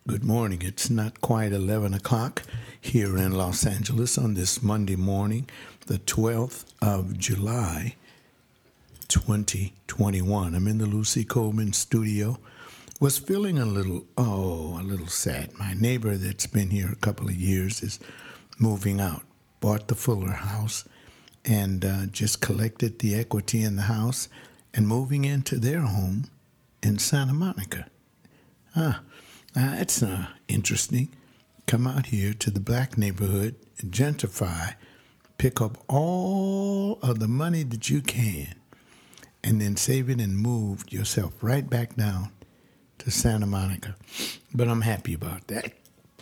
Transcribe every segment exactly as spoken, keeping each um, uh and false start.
Good morning. It's not quite eleven o'clock here in Los Angeles on this Monday morning, the twelfth of July, twenty twenty-one. I'm in the Lucy Coleman studio. Was feeling a little, oh, a little sad. My neighbor that's been here a couple of years is moving out, bought the Fuller house, and uh, just collected the equity in the house and moving into their home in Santa Monica. Ah. Uh, that's uh, interesting. Come out here to the black neighborhood, gentrify, pick up all of the money that you can, and then save it and move yourself right back down to Santa Monica. But I'm happy about that.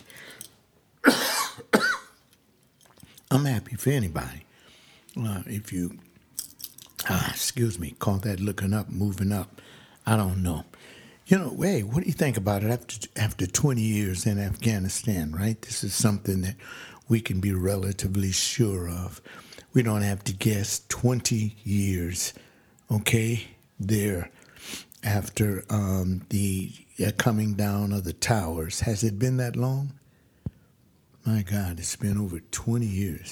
I'm happy for anybody. Uh, if you, ah, excuse me, call that looking up, moving up. I don't know. You know, hey, what do you think about it after after twenty years in Afghanistan, right? This is something that we can be relatively sure of. We don't have to guess twenty years, okay, there after um, the uh, coming down of the towers. Has it been that long? My God, it's been over twenty years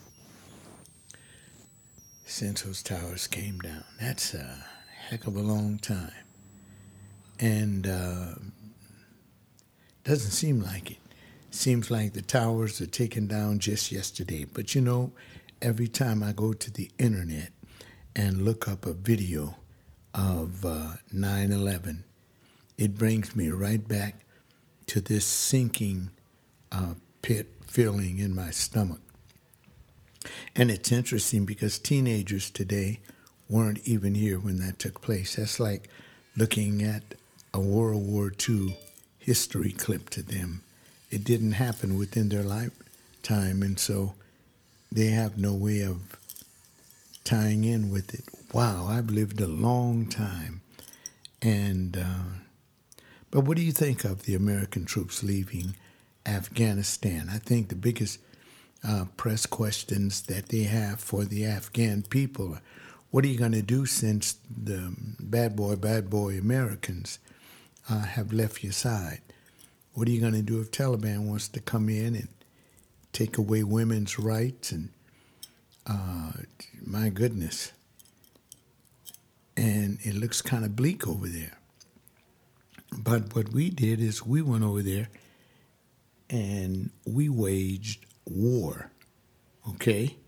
since those towers came down. That's a heck of a long time. And uh, doesn't seem like it. Seems like the towers are taken down just yesterday. But you know, every time I go to the internet and look up a video of uh, nine eleven, it brings me right back to this sinking uh, pit feeling in my stomach. And it's interesting because teenagers today weren't even here when that took place. That's like looking at a World War Two history clip to them. It didn't happen within their lifetime, and so they have no way of tying in with it. Wow, I've lived a long time. And uh, but what do you think of the American troops leaving Afghanistan? I think the biggest uh, press questions that they have for the Afghan people are, what are you going to do since the bad boy, bad boy Americans Uh, have left your side? What are you going to do if Taliban wants to come in and take away women's rights? And uh, my goodness. And it looks kind of bleak over there. But what we did is we went over there and we waged war, okay?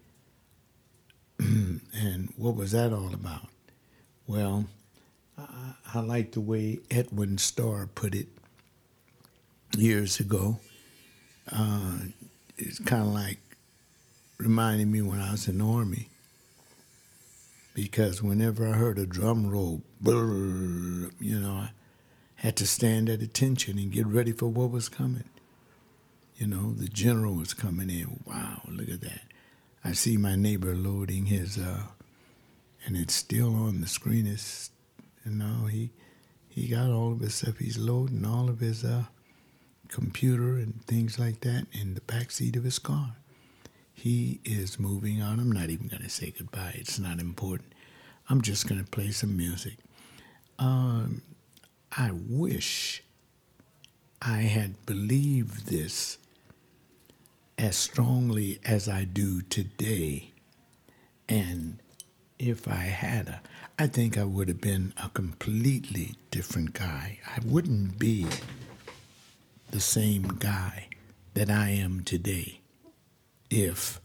And what was that all about? Well, I like the way Edwin Starr put it years ago. Uh, it's kind of like reminding me when I was in the Army. Because whenever I heard a drum roll, brrr, you know, I had to stand at attention and get ready for what was coming. You know, the general was coming in. Wow, look at that. I see my neighbor loading his, uh, and it's still on the screen. It's You know, he he got all of his stuff. He's loading all of his uh, computer and things like that in the back seat of his car. He is moving on. I'm not even going to say goodbye. It's not important. I'm just going to play some music. Um, I wish I had believed this as strongly as I do today. And if I had a, I think I would have been a completely different guy. I wouldn't be the same guy that I am today if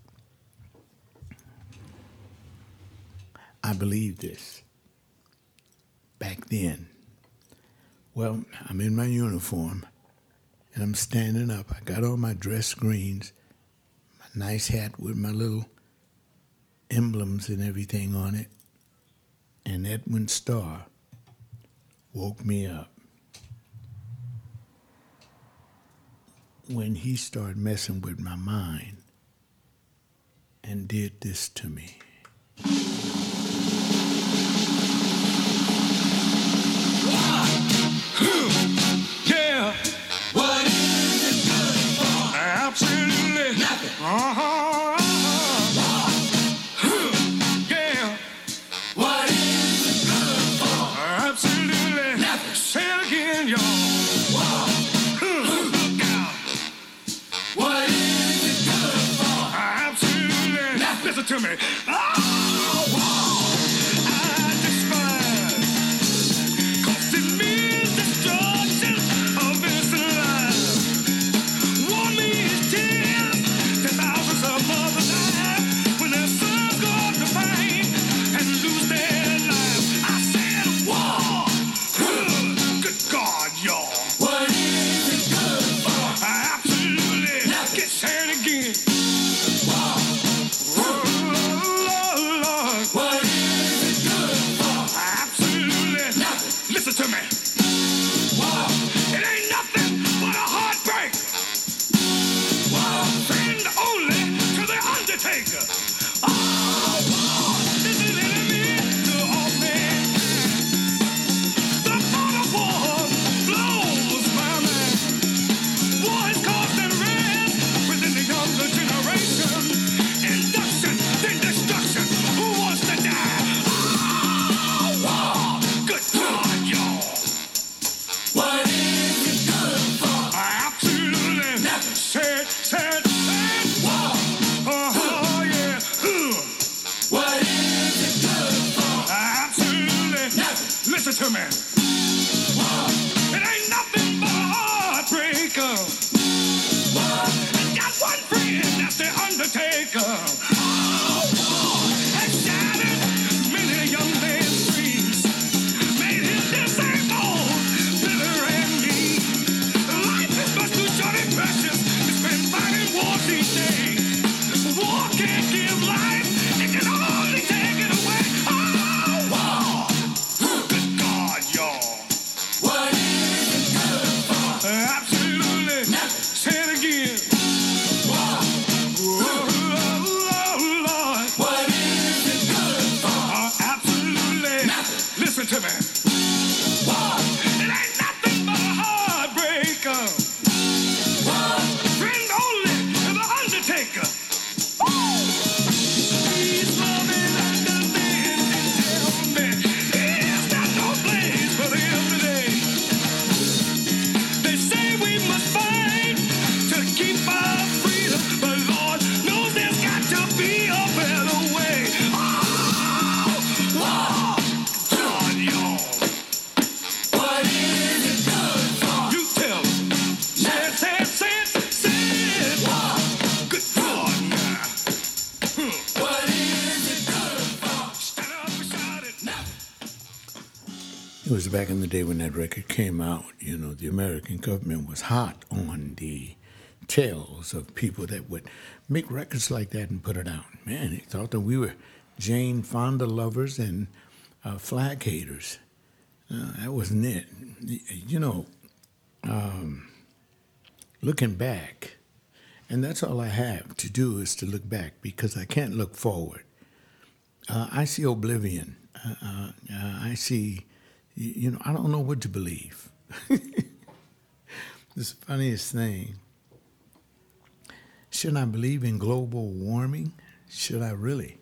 I believed this back then. Well, I'm in my uniform and I'm standing up. I got on my dress greens, my nice hat with my little emblems and everything on it. And Edwin Starr woke me up when he started messing with my mind and did this to me. Yeah. What is it good for? Absolutely nothing. Uh-huh. Say it again, y'all. to me. Oh, wow, I despise. Cost it means destruction of innocent lives. Warn me his tears to thousands of mothers die when their sons go off to fight and lose their lives. I said war. Good God, y'all. What is it good for? Absolutely. Get sad again. Wow. Oh, Lord. What is it good for? Absolutely. Nothing. Listen to me. Wow. It ain't nothing but a heartbreak. Wow. Friend only to the undertaker. Oh, wow. This is enemy to all mankind. The thought of war blows my mind. War is constant rage within the younger generation. Induction, then destruction. Who wants to die? Oh, war. Good God, y'all. What is it good for? Absolutely. Nothing. Sad, sad, sad. Wow. Oh, yeah. Huh. What is it good for? Absolutely. Nothing. Listen to me. Wow. It ain't nothing but a heartbreaker. Wow. It's got one friend, that's the undertaker. Oh, war has shattered many young man's dreams. Made him disabled, bitter and mean. Life is much too short and precious to spend fighting wars each day. War can't give life, it can only take it away. Oh, war. Good God, y'all. What is it good for? Absolutely. Nothing. Say it again. Wow. Oh, Lord. What is it good for? Oh, absolutely. Nothing. Listen to me. Wow. It ain't nothing but a heartbreaker. Wow. Friend only to the undertaker. Woo! Please love and understand and tell me, is there no place for them today? They say we must fight to keep our freedom, but Lord knows there's got to be a better way. Oh, wow, God, y'all. What is it good for? You tell me. Say it, say it, say it, say it. Wow. Good God, now. What is it good for? Stand up and shout it. It was back in the day when that record came out. You know, the American government was hot on the tails of people that would make records like that and put it out. Man, they thought that we were Jane Fonda lovers and uh, flag haters. Uh, that wasn't it. You know, um, looking back, and that's all I have to do is to look back because I can't look forward. Uh, I see oblivion. Uh, uh, uh, I see, you, you know, I don't know what to believe. This is the funniest thing. Should I believe in global warming? Should I really?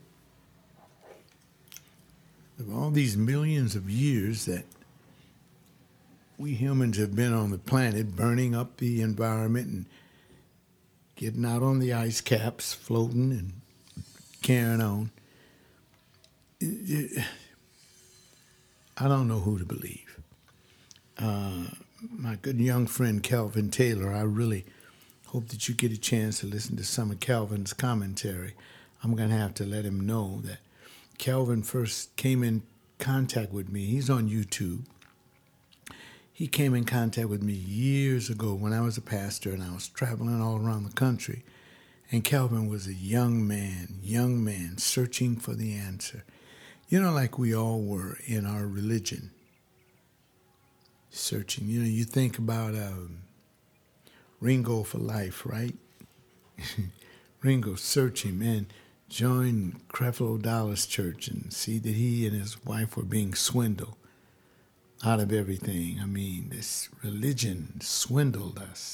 Of all these millions of years that we humans have been on the planet, burning up the environment and getting out on the ice caps, floating and carrying on. It- it- I don't know who to believe. Uh, my good young friend Calvin Taylor, I really hope that you get a chance to listen to some of Calvin's commentary. I'm going to have to let him know that Calvin first came in contact with me. He's on YouTube. He came in contact with me years ago when I was a pastor and I was traveling all around the country. And Calvin was a young man, young man searching for the answer. You know, like we all were in our religion, searching. You know, you think about um, Ringo for life, right? Ringo searching, man, joined Creflo Dollar's church and see that he and his wife were being swindled out of everything. I mean, this religion swindled us.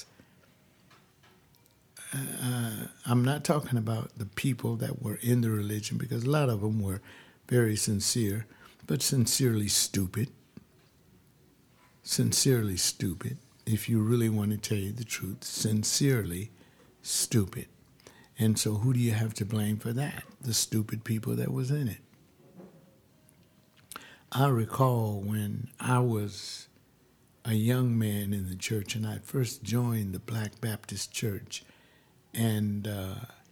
Uh, I'm not talking about the people that were in the religion because a lot of them were very sincere, but sincerely stupid. Sincerely stupid. If you really want to tell you the truth, sincerely stupid. And so who do you have to blame for that? The stupid people that was in it. I recall when I was a young man in the church and I first joined the Black Baptist Church, and uh,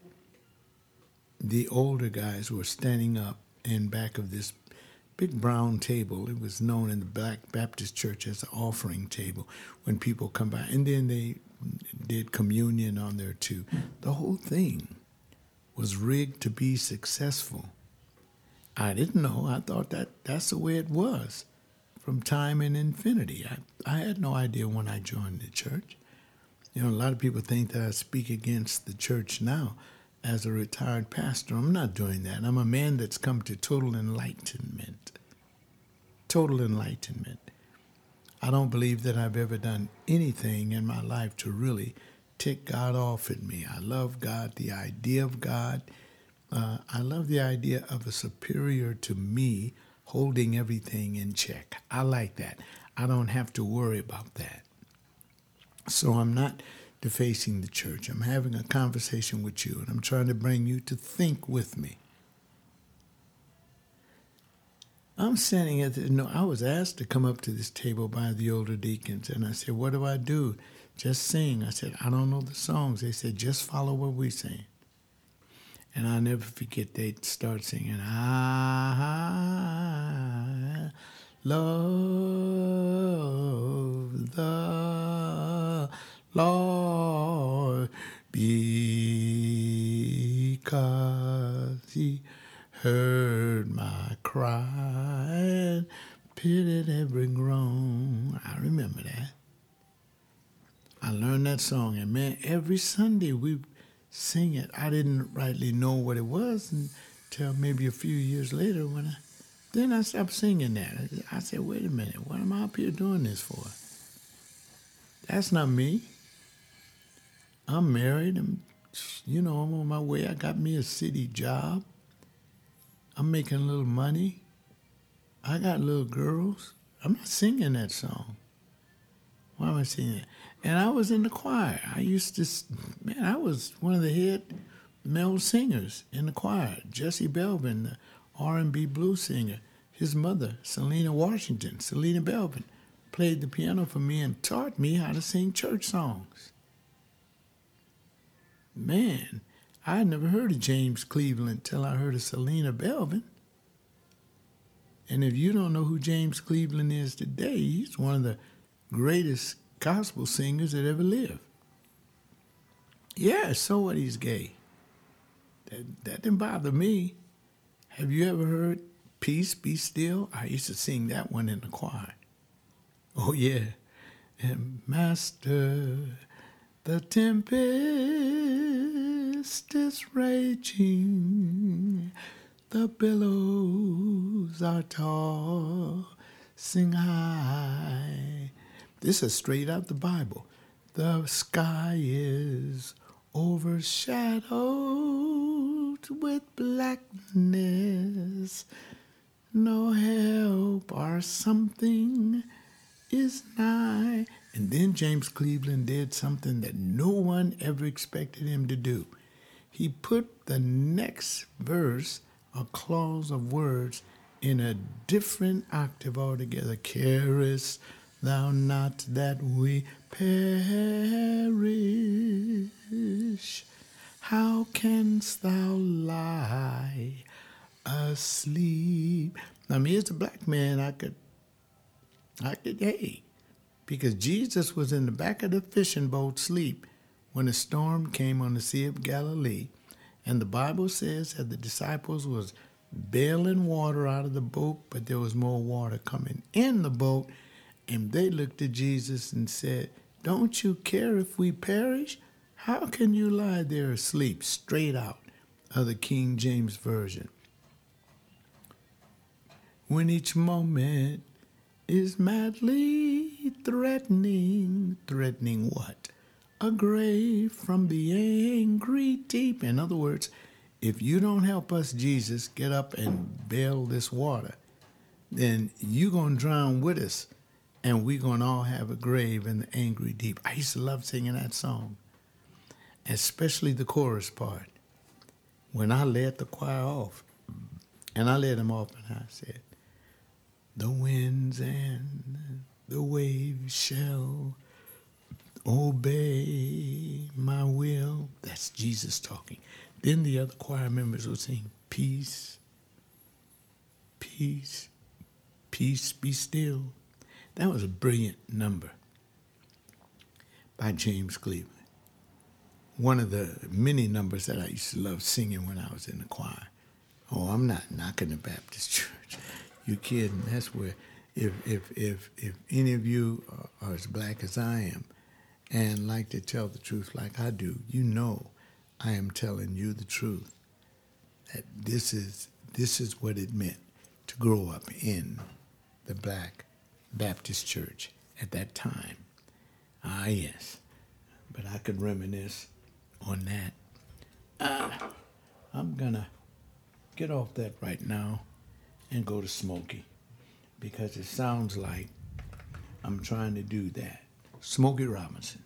the older guys were standing up in back of this big brown table. It was known in the Black Baptist Church as the offering table when people come by. And then they did communion on there too. The whole thing was rigged to be successful. I didn't know. I thought that that's the way it was from time and infinity. I, I had no idea when I joined the church. You know, a lot of people think that I speak against the church now as a retired pastor. I'm not doing that. I'm a man that's come to total enlightenment. Total enlightenment. I don't believe that I've ever done anything in my life to really tick God off at me. I love God, the idea of God. Uh, I love the idea of a superior to me holding everything in check. I like that. I don't have to worry about that. So I'm not defacing the church. I'm having a conversation with you, and I'm trying to bring you to think with me. I'm standing at the, no, I was asked to come up to this table by the older deacons, and I said, what do I do? Just sing. I said, I don't know the songs. They said, just follow what we sing. And I'll never forget, they'd start singing, I love the Lord because he heard my cry and pitied every groan. I remember that. I learned that song, and man, every Sunday we sing it. I didn't rightly know what it was until maybe a few years later when I, then I stopped singing that. I said, wait a minute, what am I up here doing this for? That's not me. I'm married. I'm, you know, I'm on my way. I got me a city job. I'm making a little money. I got little girls. I'm not singing that song. Why am I singing it? And I was in the choir. I used to, man, I was one of the head male singers in the choir. Jesse Belvin, the R and B blues singer. His mother, Selena Washington, Selena Belvin, played the piano for me and taught me how to sing church songs. Man, I had never heard of James Cleveland till I heard of Selena Belvin. And if you don't know who James Cleveland is today, he's one of the greatest gospel singers that ever lived. Yeah, so what, he's gay. That, that didn't bother me. Have you ever heard Peace, Be Still? I used to sing that one in the choir. Oh, yeah. And Master, the tempest is raging, the billows are tossing high. This is straight out the Bible. The sky is overshadowed with blackness. No help or something is nigh. And then James Cleveland did something that no one ever expected him to do. He put the next verse, a clause of words, in a different octave altogether. Carest thou not that we perish? How canst thou lie asleep? Now, me as a black man, I could, I could, hey, because Jesus was in the back of the fishing boat asleep when a storm came on the Sea of Galilee. And the Bible says that the disciples was bailing water out of the boat, but there was more water coming in the boat. And they looked at Jesus and said, don't you care if we perish? How can you lie there asleep? Straight out of the King James Version. When each moment is madly threatening, threatening what? A grave from the angry deep. In other words, if you don't help us, Jesus, get up and bail this water, then you're going to drown with us, and we're going to all have a grave in the angry deep. I used to love singing that song, especially the chorus part. when I led the choir off, and I led them off, and I said, the winds and the waves shall obey my will. That's Jesus talking. Then the other choir members will sing, peace, peace, peace, be still. That was a brilliant number by James Cleveland. One of the many numbers that I used to love singing when I was in the choir. Oh, I'm not knocking the Baptist church. You're kidding. That's where, if if if if any of you are, are as black as I am and like to tell the truth like I do, you know I am telling you the truth. That this is this is what it meant to grow up in the Black Baptist church at that time. Ah, yes. But I could reminisce on that. Ah, I'm going to get off that right now and go to Smokey, because it sounds like I'm trying to do that. Smokey Robinson.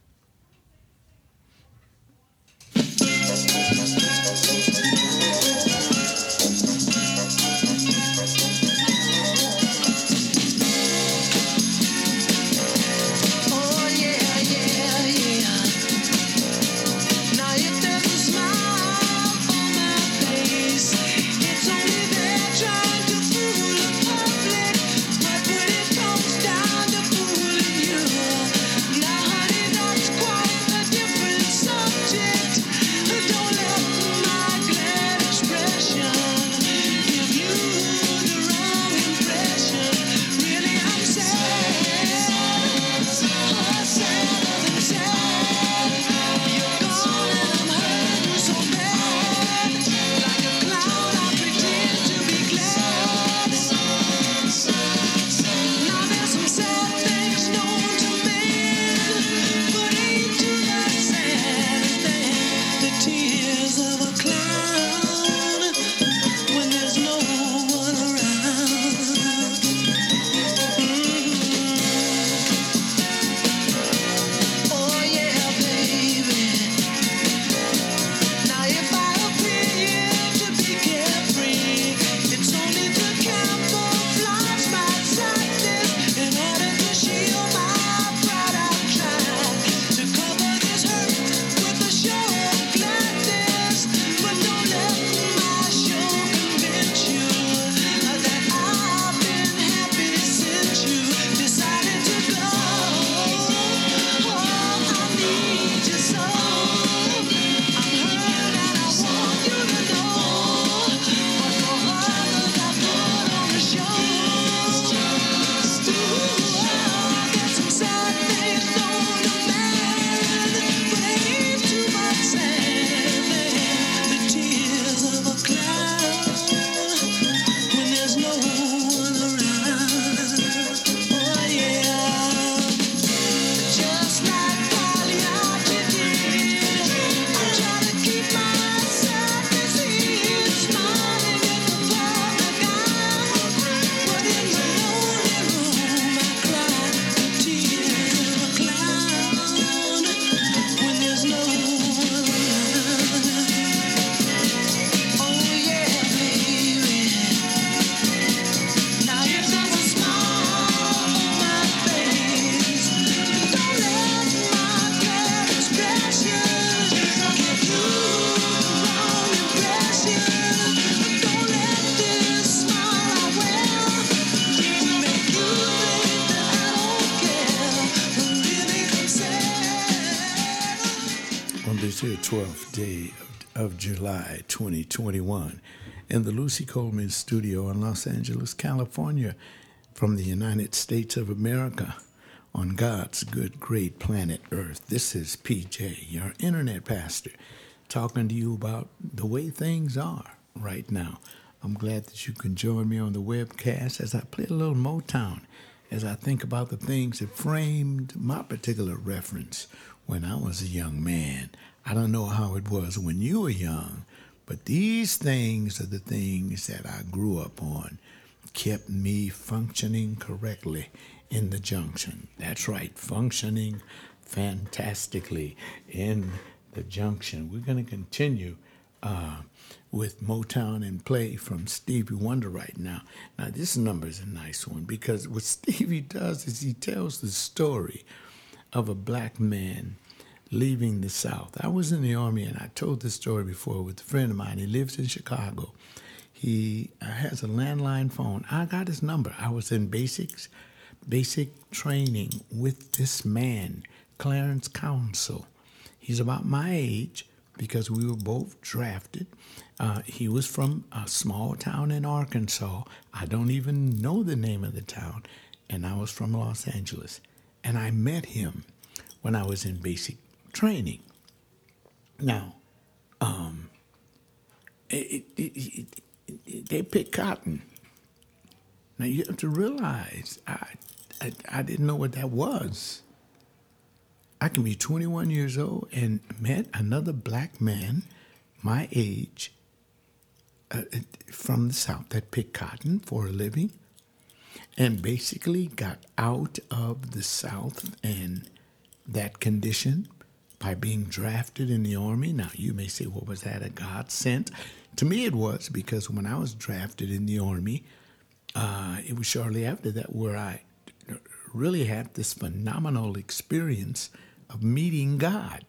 twelfth day of, of July twenty twenty-one in the Lucy Coleman studio in Los Angeles, California, from the United States of America on God's good, great planet Earth. This is P J, your internet pastor, talking to you about the way things are right now. I'm glad that you can join me on the webcast as I play a little Motown, as I think about the things that framed my particular reference when I was a young man. I don't know how it was when you were young, but these things are the things that I grew up on, kept me functioning correctly in the junction. That's right, functioning fantastically in the junction. We're going to continue uh, with Motown and Play from Stevie Wonder right now. Now, this number is a nice one because what Stevie does is he tells the story of a black man leaving the South. I was in the Army, and I told this story before with a friend of mine. He lives in Chicago. He uh, has a landline phone. I got his number. I was in basics, basic training with this man, Clarence Council. He's about my age because we were both drafted. Uh, he was from a small town in Arkansas. I don't even know the name of the town. And I was from Los Angeles. And I met him when I was in basic training. Now, um, it, it, it, it, they pick cotton. Now, you have to realize, I, I, I didn't know what that was. I can be twenty-one years old and met another black man my age uh, from the South that picked cotton for a living and basically got out of the South and that condition by being drafted in the Army. Now, you may say, well, was that a godsend? To me, it was, because when I was drafted in the Army, uh, it was shortly after that where I really had this phenomenal experience of meeting God.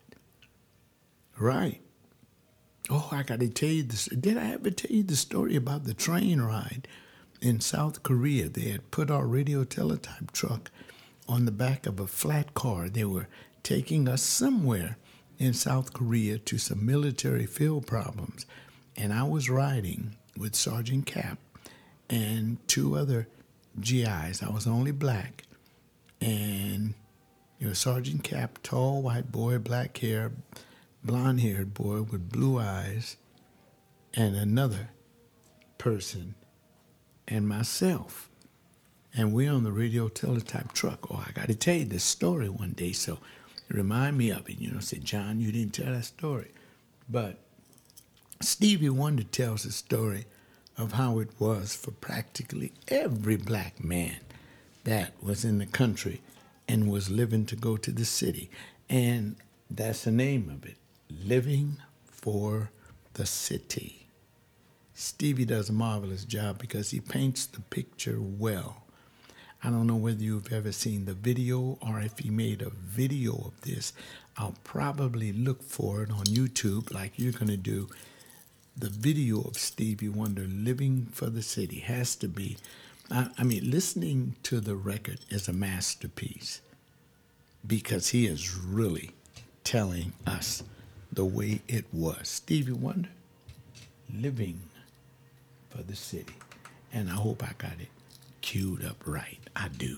Right. Oh, I got to tell you this. Did I ever tell you the story about the train ride in South Korea? They had put our radio teletype truck on the back of a flat car. They were taking us somewhere in South Korea to some military field problems. And I was riding with Sergeant Cap and two other G Is. I was only black. And you know, Sergeant Cap, tall white boy, black hair, blonde-haired boy with blue eyes, and another person, and myself. And we're on the radio teletype truck. Oh, I got to tell you this story one day, so remind me of it. You know, say, John, you didn't tell that story. But Stevie Wonder tells the story of how it was for practically every black man that was in the country and was living to go to the city. And that's the name of it, Living for the City. Stevie does a marvelous job because he paints the picture well. I don't know whether you've ever seen the video or if he made a video of this. I'll probably look for it on YouTube like you're going to do. The video of Stevie Wonder Living for the City has to be, I, I mean, listening to the record is a masterpiece because he is really telling us the way it was. Stevie Wonder, Living for the City. And I hope I got it queued up right. I do.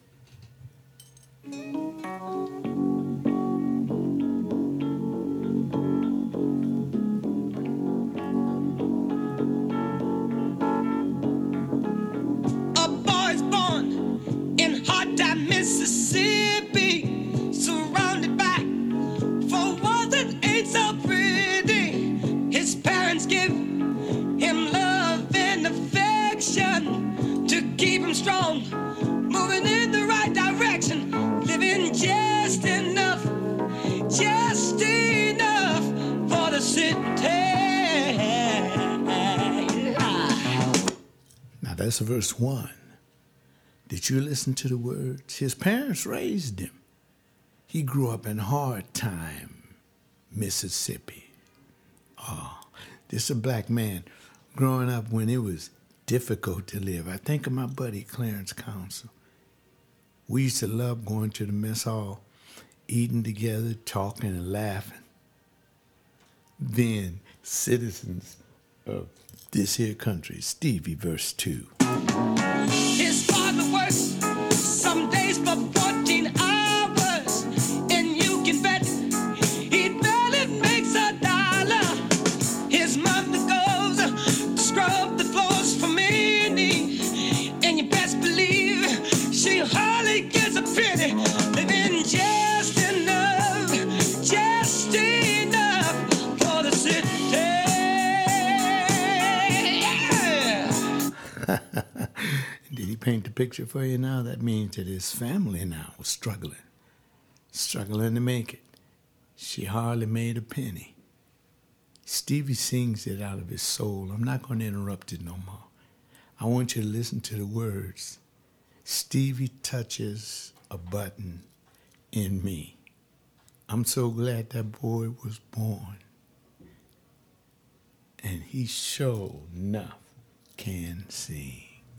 A boy's born in hot time, Mississippi, surrounded by four walls that ain't so pretty. His parents give him love and affection to keep him strong, moving in the right direction, living just enough, just enough for the city. Now that's verse one. Did you listen to the words? His parents raised him. He grew up in Hard Time, Mississippi. Oh, this is a black man growing up when it was difficult to live. I think of my buddy Clarence Council. We used to love going to the mess hall, eating together, talking and laughing. Then, citizens of this here country, Stevie, verse two. His father works some days for fourteen hours, and you can bet he barely makes a dollar. His mother goes to scrub the floors for many, and you best believe she hardly gets a penny, living just enough, just enough for the city. Yeah. Did he paint the picture for you now? That means that his family now was struggling, struggling to make it. She hardly made a penny. Stevie sings it out of his soul. I'm not going to interrupt it no more. I want you to listen to the words. Stevie touches a button in me. I'm so glad that boy was born. And he sure enough can sing.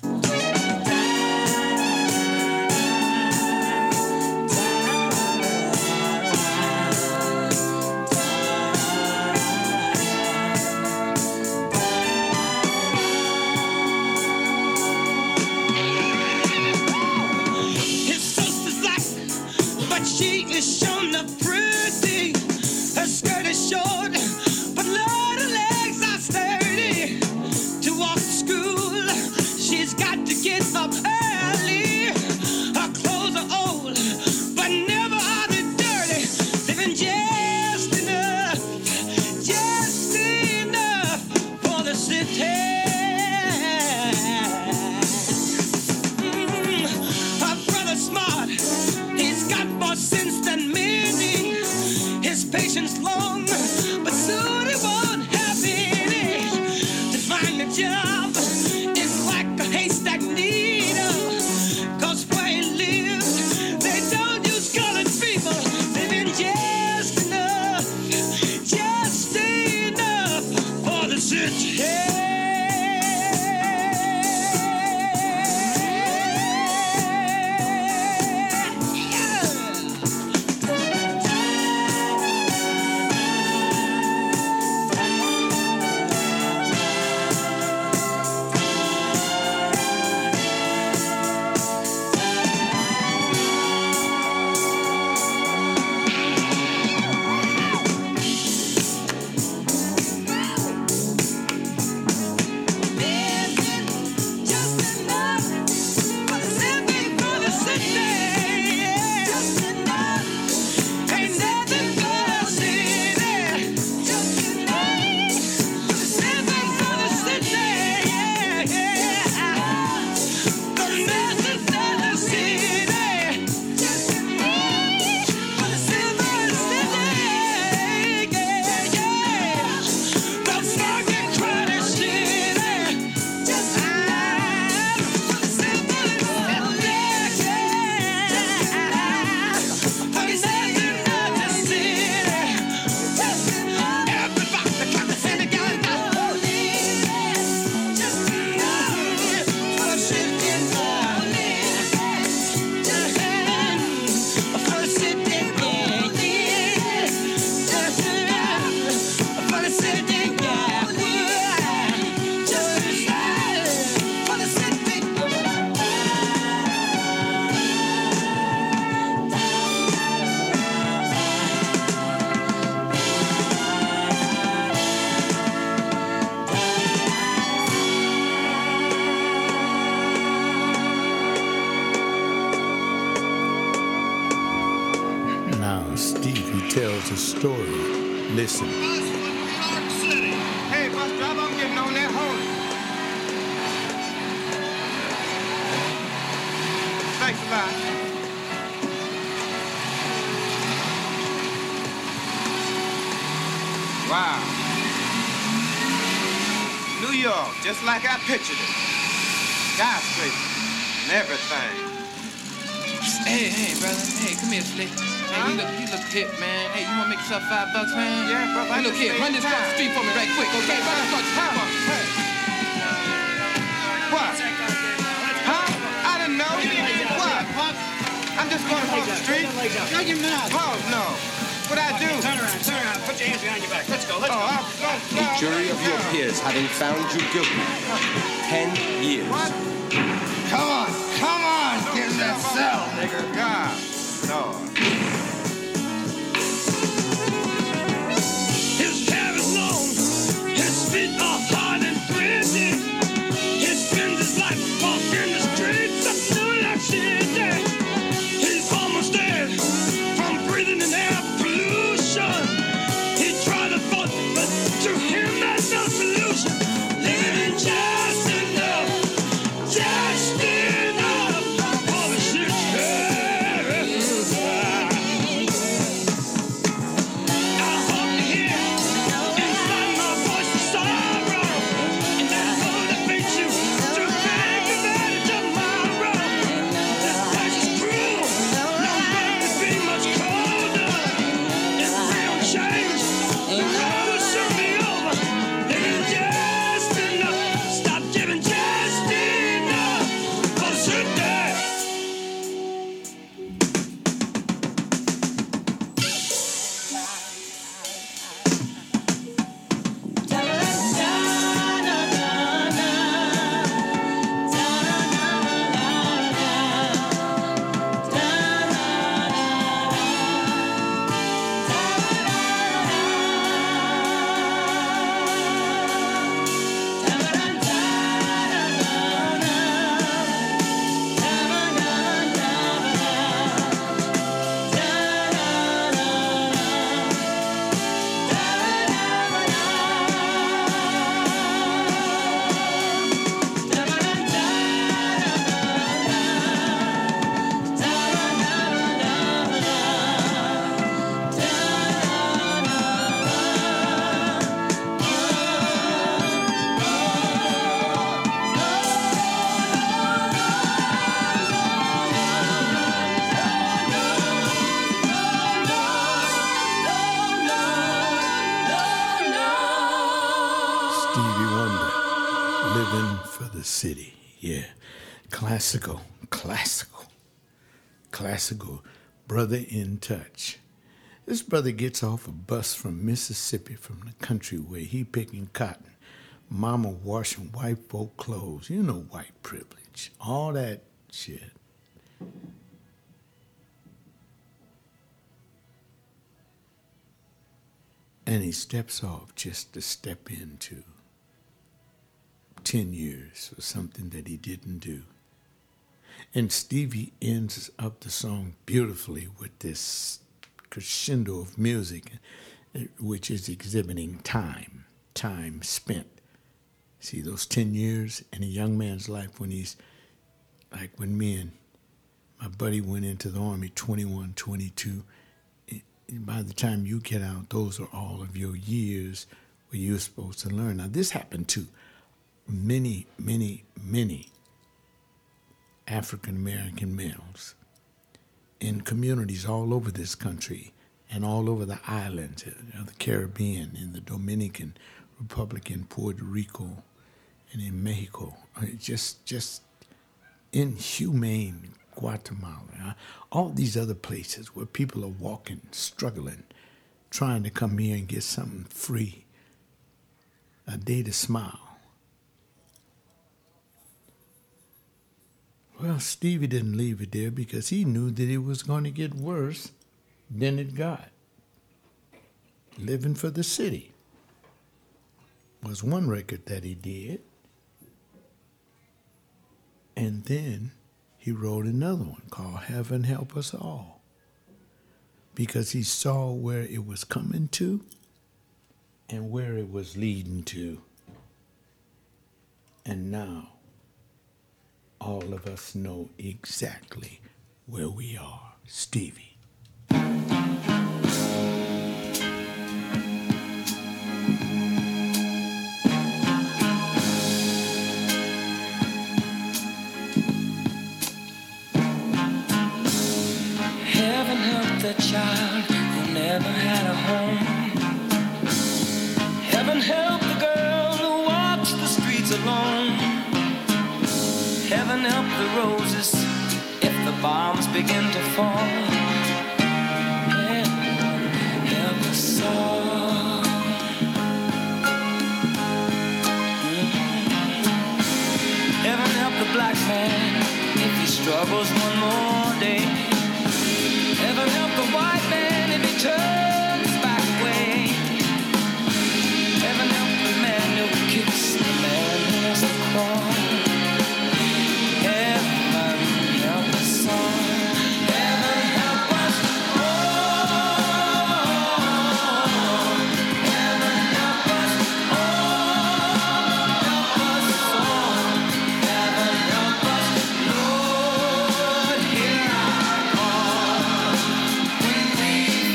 She is shown up pretty. Her skirt is short, but Lord, her legs are sturdy. To walk to school, she's got to get up early. Her clothes are old, but never are they dirty. Living just enough, just enough for the city. Mm, her brother's smart. He's got more sense than many. His patience long, but soon he won't have any. To find a job is like a haystack needle. Cause where he lives, they don't use colored people. Living just enough, just enough for the city. Tells a story. Listen. Hey, bus driver, I'm getting on that horn. Thanks a lot. Wow. New York, just like I pictured it. Skyscrapers and everything. Hey, hey, brother. Hey, come here, Slick. Hey, Huh? you look, you look hip, man. Hey, you wanna make yourself five bucks, man? Yeah, brother, I Hey, look just here, made run this across the time. street for me right quick, okay? Run this across the street for me. Hey. What? Huh? I didn't know. What? I'm just going across the street. Drag him now. Oh, no. What'd I do? Turn around, turn around. Put your hands behind your back. Let's go, let's Oh, go. I, no, The no, jury of your no. peers having found you guilty. Ten years. What? Come on, come on. Get in that cell. Nigga, God. Lord. His hair is long, his feet are hard and gritty. He spends his life walking the streets of New York City. He's almost dead from breathing in air pollution. He tried to vote, but to him there's no solution. Living just enough, just enough for the city. Stevie Wonder, Living for the City. Yeah, classical, classical, classical. Brother in Touch. This brother gets off a bus from Mississippi, from the country where he picking cotton. Mama washing white folk clothes. You know white privilege. All that shit. And he steps off just to step into ten years for something that he didn't do. And Stevie ends up the song beautifully with this crescendo of music, which is exhibiting time, time spent. See, those ten years in a young man's life when he's, like when me and my buddy went into the Army, twenty-one, twenty-two, by the time you get out, those are all of your years where you're supposed to learn. Now, this happened to many, many, many African-American males in communities all over this country and all over the islands, the Caribbean, in the Dominican Republic, in Puerto Rico, and in Mexico. Just, just inhumane Guatemala, all these other places where people are walking, struggling, trying to come here and get something free, a day to smile. Well, Stevie didn't leave it there because he knew that it was going to get worse than it got. Living for the City was one record that he did. And then he wrote another one called Heaven Help Us All, because he saw where it was coming to and where it was leading to. And now all of us know exactly where we are. Stevie. Heaven help the child who never had a home. Heaven help the girl who walks the streets alone. Heaven help the roses if the bombs begin to fall. Heaven help us all. Mm-hmm. Heaven help the black man if he struggles one more day. Heaven help the white man if he turns back away. Heaven help the man who kicks the man who has to crawl. Heaven help us all. Heaven help us all. Heaven help us all. Help us all. Heaven help us, Lord, hear our call. When we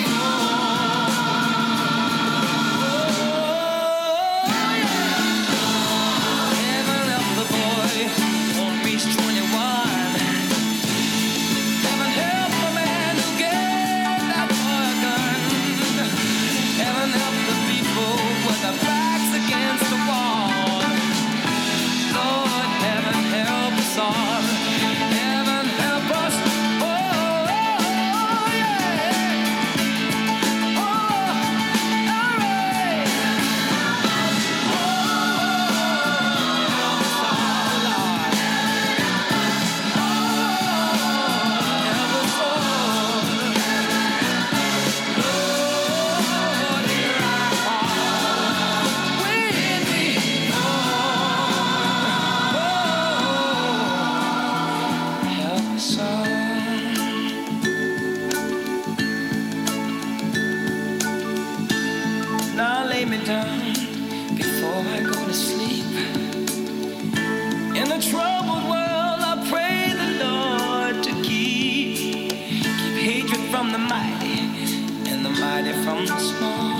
Heaven help the boy won't reach twenty-one. Heaven help the man who gave that boy a gun. Heaven help the people with their backs against the wall. Lord, heaven help us all. Heaven help us. Oh, yeah. Oh, all right. Now lay me down before I go to sleep. In the troubled world, I pray the Lord to keep keep hatred from the mighty and the mighty from the small.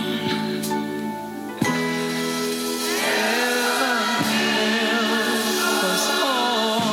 Heaven help us all.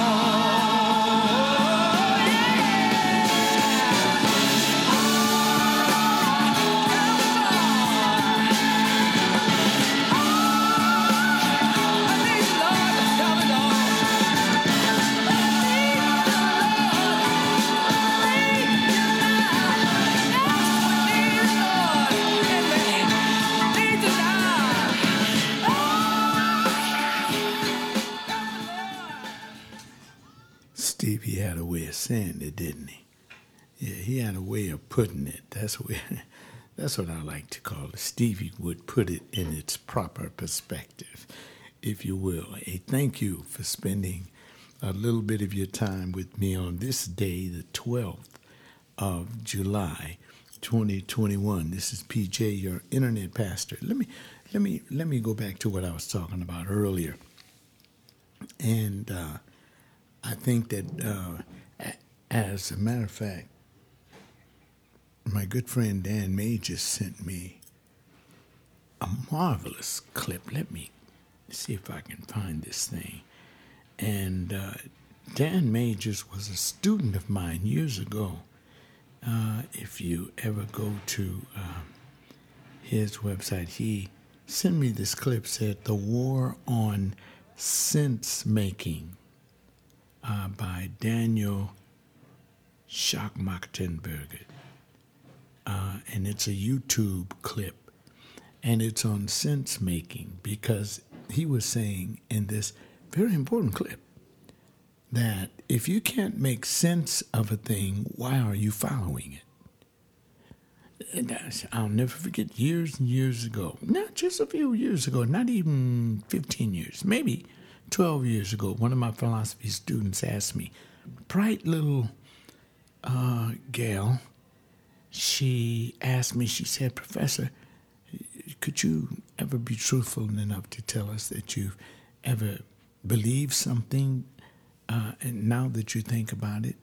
of saying it, didn't he? Yeah, he had a way of putting it. That's what, that's what I like to call it. Stevie would put it in its proper perspective, if you will. Hey, thank you for spending a little bit of your time with me on this day, the twelfth of July, twenty twenty-one. This is P J, your internet pastor. Let me let me let me go back to what I was talking about earlier. And uh, I think that, uh, as a matter of fact, my good friend Dan May just sent me a marvelous clip. Let me see if I can find this thing. And uh, Dan Majors was a student of mine years ago. Uh, if you ever go to uh, his website, he sent me this clip, said The War on Sense Making uh, by Daniel Schachmachtenberger. Uh, and it's a YouTube clip. And it's on sense making because he was saying in this very important clip that if you can't make sense of a thing, why are you following it? And that's, I'll never forget years and years ago, not just a few years ago, not even fifteen years, maybe twelve years ago, one of my philosophy students asked me, bright little uh, gal, she asked me, she said, Professor, could you ever be truthful enough to tell us that you've ever believed something uh, and now that you think about it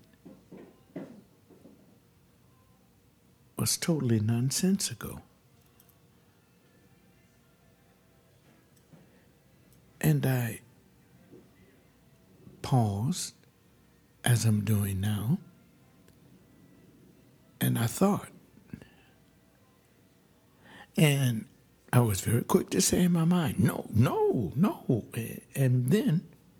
was totally nonsensical? And I paused, as I'm doing now, and I thought. And I was very quick to say in my mind, no, no, no. And then,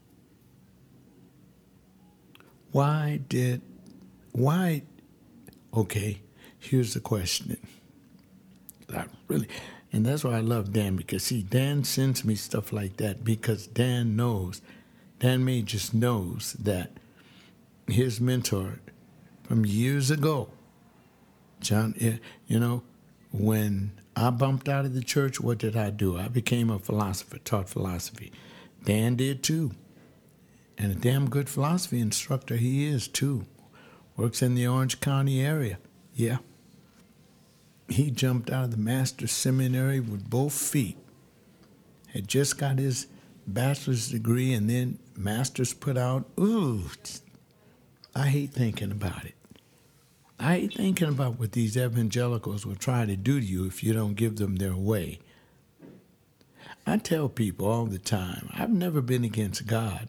why did, why, okay, here's the question. I really, and that's why I love Dan, because see, Dan sends me stuff like that because Dan knows, Dan May just knows that his mentor from years ago, John, you know, when I bumped out of the church, what did I do? I became a philosopher, taught philosophy. Dan did too. And a damn good philosophy instructor he is too. Works in the Orange County area. Yeah. He jumped out of the master's seminary with both feet. Had just got his bachelor's degree and then master's put out. Ooh, I hate thinking about it. I hate thinking about what these evangelicals will try to do to you if you don't give them their way. I tell people all the time, I've never been against God.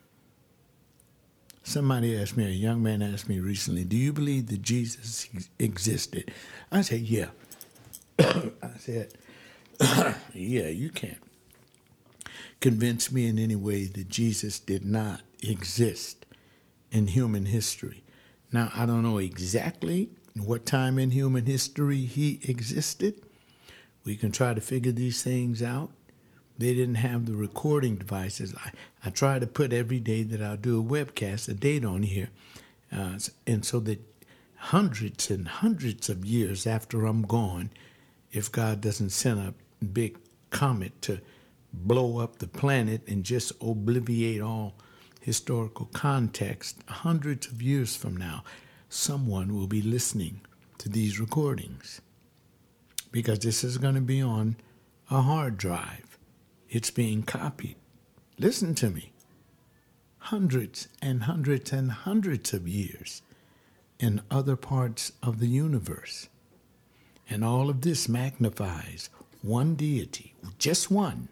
Somebody asked me, a young man asked me recently, do you believe that Jesus existed? I said, yeah. I said, yeah, you can't convince me in any way that Jesus did not exist in human history. Now, I don't know exactly what time in human history he existed. We can try to figure these things out. They didn't have the recording devices. I, I try to put every day that I'll do a webcast, a date on here, uh, and so that hundreds and hundreds of years after I'm gone, if God doesn't send a big comet to blow up the planet and just obliviate all historical context, hundreds of years from now, someone will be listening to these recordings because this is going to be on a hard drive. It's being copied. Listen to me. Hundreds and hundreds and hundreds of years in other parts of the universe. And all of this magnifies one deity, just one.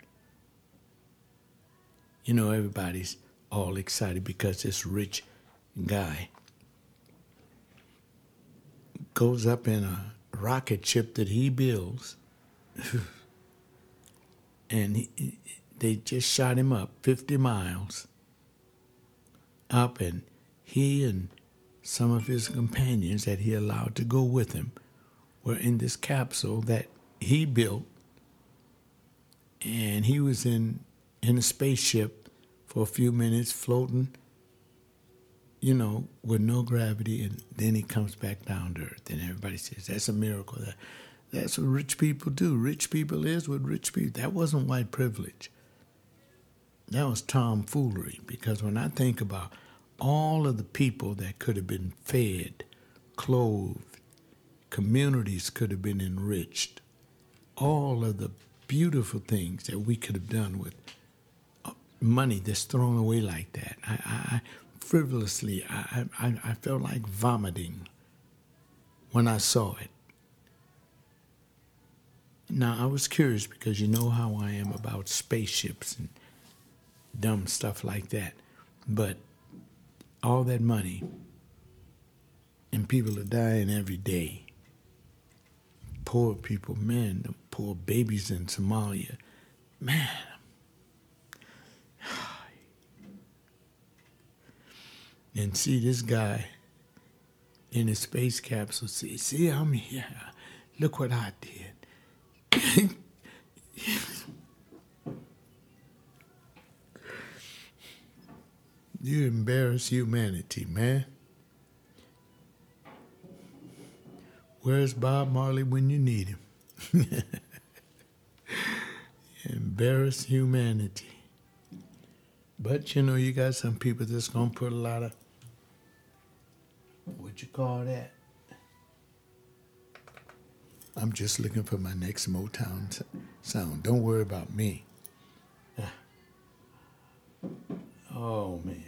You know, everybody's all excited because this rich guy goes up in a rocket ship that he builds, and he, they just shot him up fifty miles up, and he and some of his companions that he allowed to go with him were in this capsule that he built, and he was in, in a spaceship for a few minutes floating you know, with no gravity, and then he comes back down to earth. And everybody says, that's a miracle. That, that's what rich people do. Rich people is what rich people. That wasn't white privilege. That was tomfoolery, because when I think about all of the people that could have been fed, clothed, communities could have been enriched, all of the beautiful things that we could have done with money that's thrown away like that. I, I frivolously, I, I, I felt like vomiting when I saw it. Now, I was curious because you know how I am about spaceships and dumb stuff like that. But all that money, and people are dying every day. Poor people, man, the poor babies in Somalia. Man. And see this guy in his space capsule, see, see, I'm here. Look what I did. You embarrass humanity, man. Where's Bob Marley when you need him? Embarrass humanity. But, you know, you got some people that's going to put a lot of, what you call that? I'm just looking for my next Motown sound. Don't worry about me. Oh, man.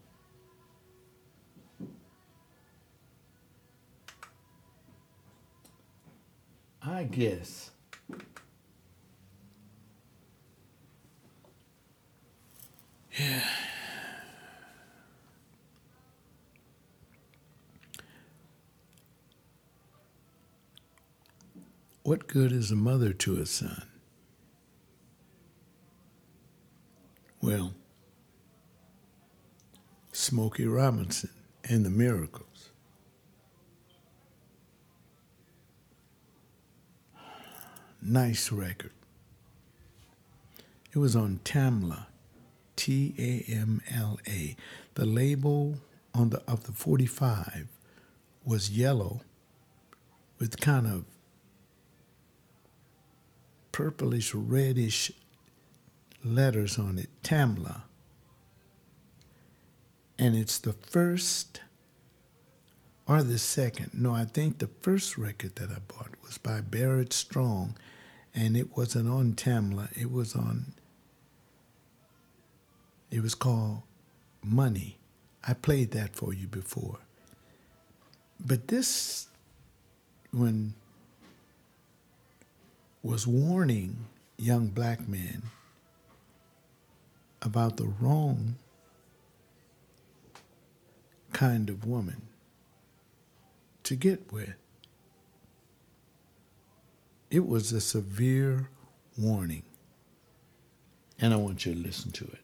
I guess. Yeah. What good is a mother to a son? Well, Smokey Robinson and the Miracles. Nice record. It was on Tamla, T A M L A. The label on the of the forty-five was yellow with kind of purplish reddish letters on it, Tamla. And it's the first or the second. No, I think the first record that I bought was by Barrett Strong, and it wasn't on Tamla. It was on, it was called Money. I played that for you before. But this one was warning young black men about the wrong kind of woman to get with. It was a severe warning, and I want you to listen to it.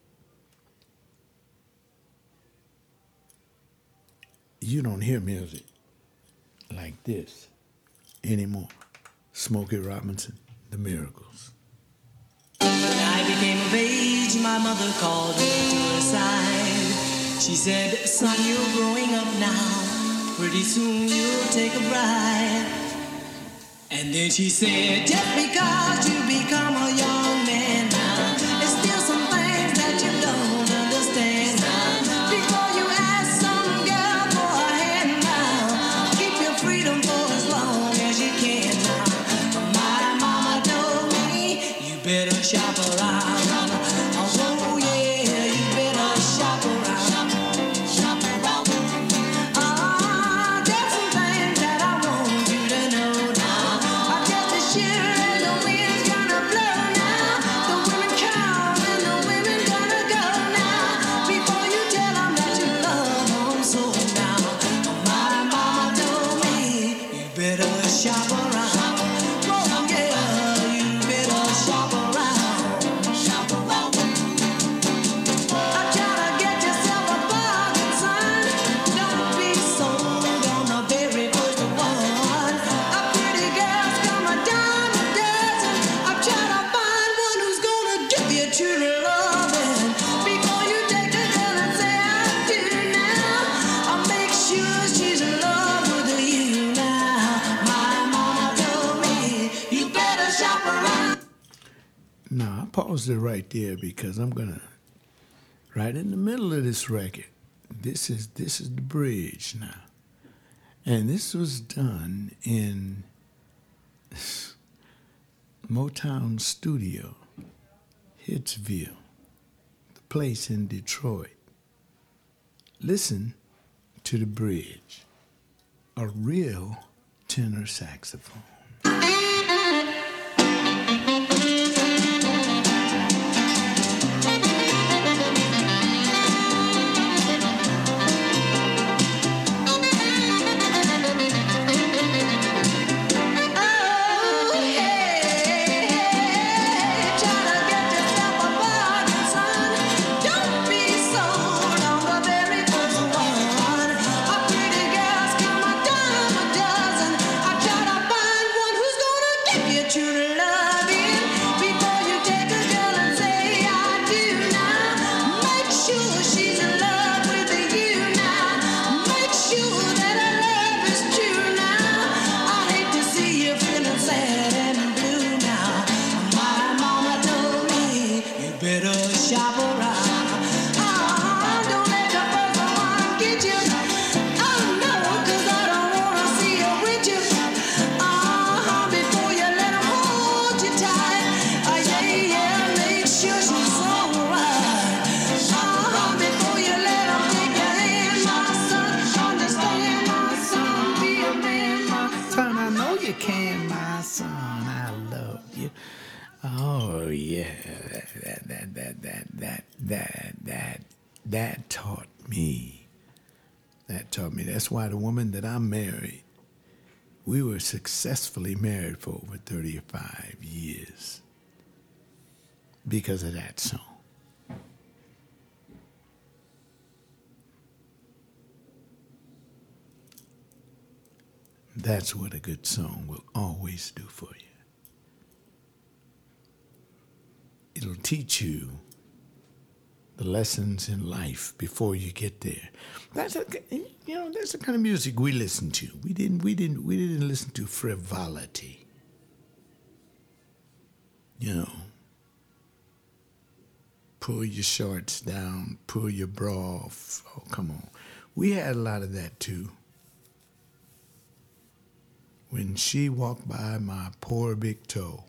You don't hear music like this anymore. Smokey Robinson, The Miracles. When I became of age, my mother called me to her side. She said, son, you're growing up now. Pretty soon you'll take a bride. And then she said, just because you become a young man now, there's still some things that you don't understand now. Before you ask some girl for a hand now, keep your freedom for as long as you can now. My mama told me, you better shop around. Oh yeah, you better shop around. Shop around. Ah, there's some things that I want you to know now. I'm just as sure the wind's gonna blow now. The women come and the women gonna go now. Before you tell them that you love them so now. My mama told me, you better shop around. Oh yeah, you better shop around. Now, I paused it right there because I'm gonna, right in the middle of this record, this is this is the bridge now. And this was done in Motown Studio, Hitsville, the place in Detroit. Listen to the bridge, a real tenor saxophone. Oh yeah, that that that that that that that that taught me. That taught me. That's why the woman that I married, we were successfully married for over thirty-five years because of that song. That's what a good song will always do for you. It'll teach you the lessons in life before you get there. That's a, you know, that's the kind of music we listen to. We didn't, we didn't, we didn't listen to frivolity. You know, pull your shorts down, pull your bra off. Oh, come on. We had a lot of that too. When she walked by my poor big toe.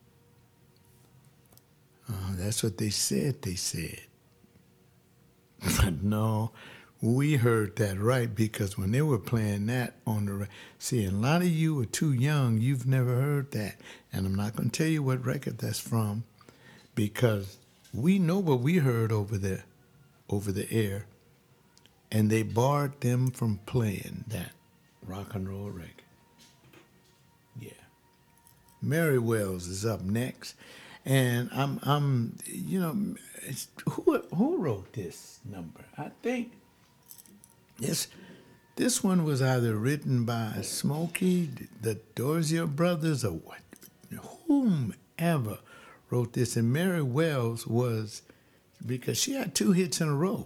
Uh, that's what they said, they said. But no, we heard that right because when they were playing that on the... See, a lot of you are too young. You've never heard that. And I'm not going to tell you what record that's from because we know what we heard over there, over the air. And they barred them from playing that rock and roll record. Yeah. Mary Wells is up next. And I'm, I'm, you know, it's, who who wrote this number? I think this this one was either written by Smokey, the Dozier brothers, or what, whomever wrote this. And Mary Wells was, because she had two hits in a row.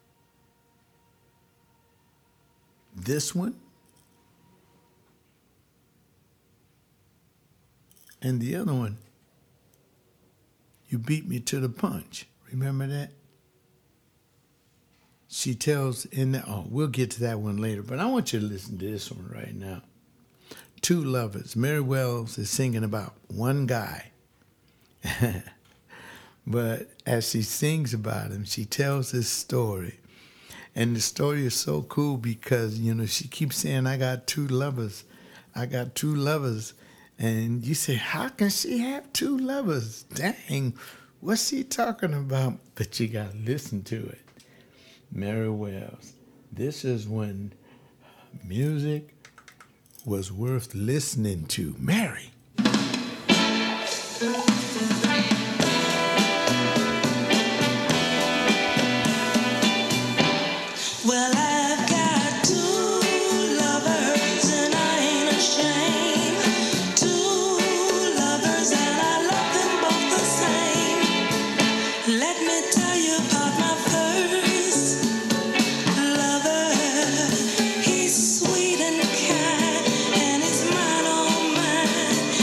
This one and the other one. You beat me to the punch. Remember that? She tells in the, oh, we'll get to that one later, but I want you to listen to this one right now. Two Lovers. Mary Wells is singing about one guy. But as she sings about him, she tells this story. And the story is so cool because, you know, she keeps saying, I got two lovers. I got two lovers. And you say, how can she have two lovers? Dang, what's she talking about? But you got to listen to it. Mary Wells. This is when music was worth listening to. Mary. Well, I've got two lovers and I ain't ashamed. Two lovers and I love them both the same. Let me tell you about my first lover. He's sweet and kind and he's mine, oh mine.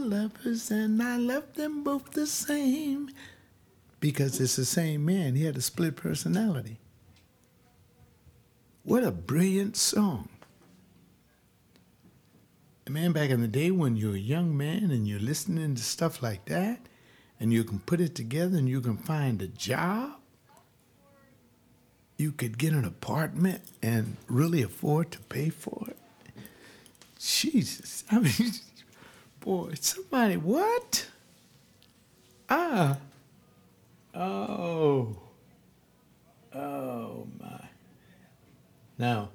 lovers and I love them both the same. Because it's the same man. He had a split personality. What a brilliant song. Man, back in the day when you're a young man and you're listening to stuff like that, and you can put it together and you can find a job, you could get an apartment and really afford to pay for it. Jesus. I mean, boy, somebody, what? Ah. Oh. Oh, my. Now,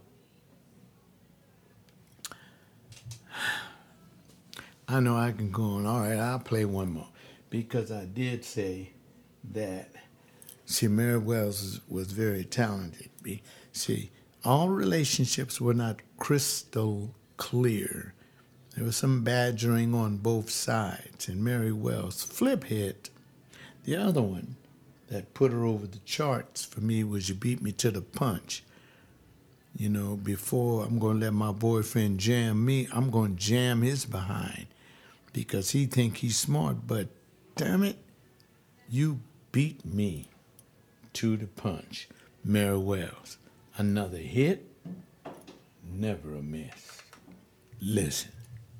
I know I can go on. All right, I'll play one more. Because I did say that, see, Mary Wells was, was very talented. See, all relationships were not crystal clear. There was some badgering on both sides. And Mary Wells' flip hit, the other one that put her over the charts for me was You Beat Me to the Punch. You know, before I'm going to let my boyfriend jam me, I'm going to jam his behind because he think he's smart, but damn it, you beat me to the punch. Mary Wells, another hit, never a miss. Listen.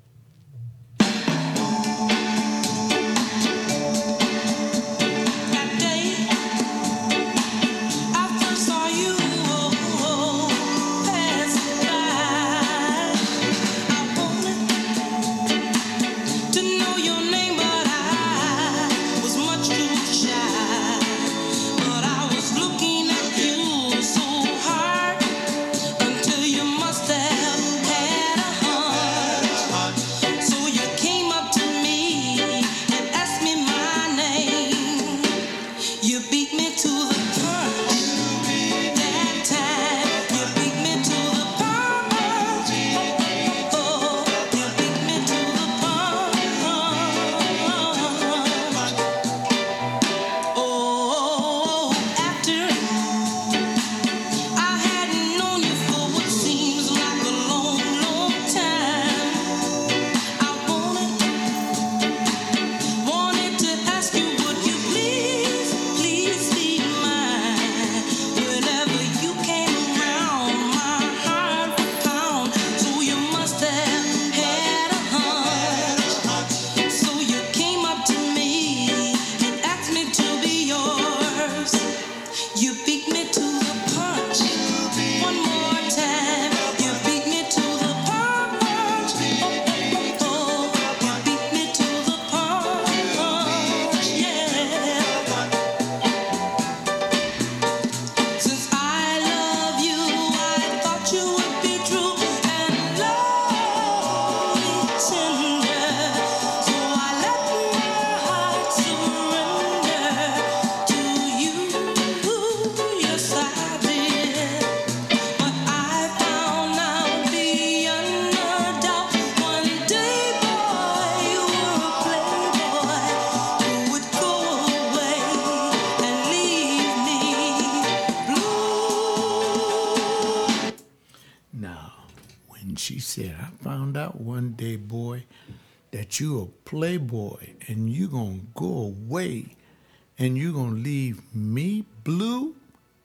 She said, I found out one day, boy, that you a playboy and you gonna go away and you gonna leave me blue.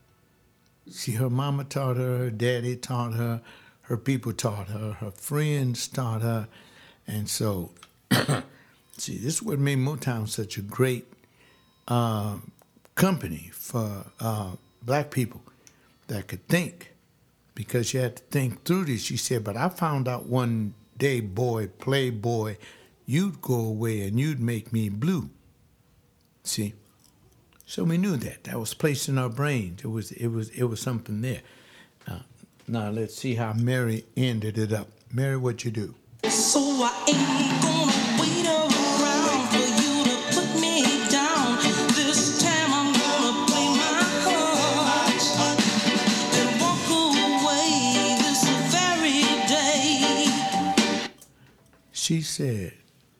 See, her mama taught her, her daddy taught her, her people taught her, her friends taught her. And so, see, this is what made Motown such a great uh, company for uh, black people that could think. Because you had to think through this. She said, but I found out one day, boy, playboy, you'd go away and you'd make me blue. See? So we knew that. That was placed in our brains. It was it was, it was something there. Now, now let's see how Mary ended it up. Mary, what you do? So I ain't gonna wait around for you to put me down. This time I'm gonna play my heart and walk away this very day. She said,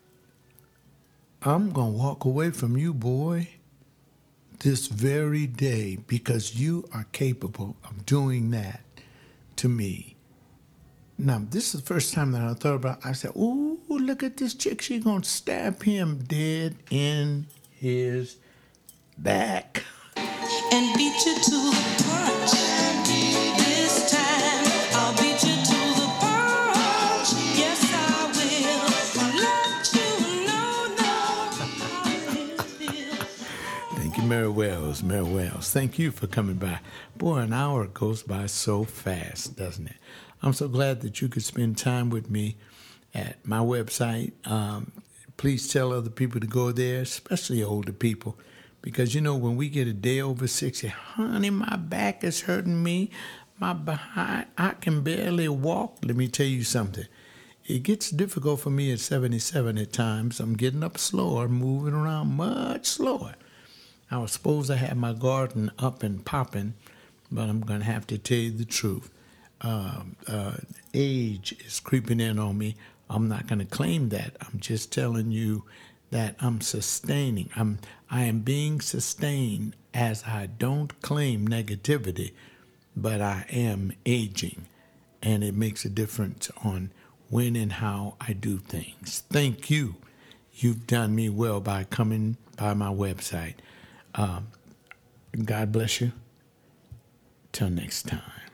I'm gonna walk away from you, boy, this very day because you are capable of doing that to me. Now, this is the first time that I thought about it. I said, ooh, ooh, look at this chick. She gonna stab him dead in his back. And beat you to the punch. This time I'll beat you to the punch. Yes, I will. Let you know, know how it feels. Thank you, Mary Wells. Mary Wells, thank you for coming by. Boy, an hour goes by so fast, doesn't it? I'm so glad that you could spend time with me at my website. Um, please tell other people to go there, especially older people, because, you know, when we get a day over sixty, honey, my back is hurting me. My behind, I can barely walk. Let me tell you something. It gets difficult for me at seventy-seven at times. I'm getting up slower, moving around much slower. I was supposed to have my garden up and popping, but I'm going to have to tell you the truth. Uh, uh, age is creeping in on me. I'm not going to claim that. I'm just telling you that I'm sustaining. I'm I am being sustained as I don't claim negativity, but I am aging, and it makes a difference on when and how I do things. Thank you. You've done me well by coming by my website. Um, God bless you. Till next time.